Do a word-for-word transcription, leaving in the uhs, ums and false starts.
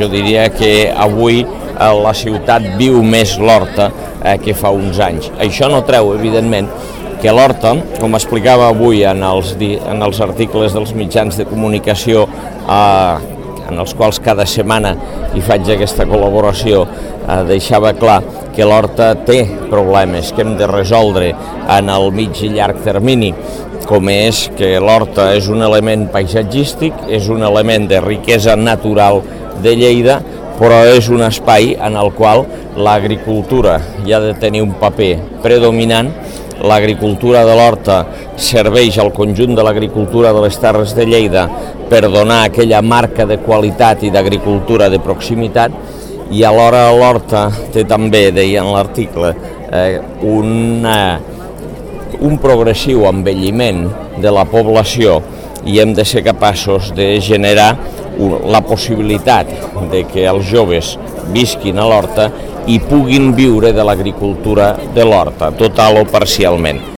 jo diria que avui la ciutat viu més l'horta que fa uns anys. Això no treu, evidentment, que l'horta, com explicava avui en els, en els articles dels mitjans de comunicació eh, en els quals cada setmana hi faig aquesta col·laboració, eh, deixava clar que l'horta té problemes que hem de resoldre en el mig i llarg termini, com és que l'horta és un element paisatgístic, és un element de riquesa natural de Lleida, però és un espai en el qual l'agricultura hi ha de tenir un paper predominant. L'agricultura de l'horta serveix al conjunt de l'agricultura de les Terres de Lleida per donar aquella marca de qualitat i d'agricultura de proximitat, i alhora l'horta té també, deia en l'article, eh, una, un progressiu envelliment de la població, i hem de ser capaços de generar la possibilitat de que els joves visquin a l'horta i puguin viure de l'agricultura de l'horta, total o parcialment.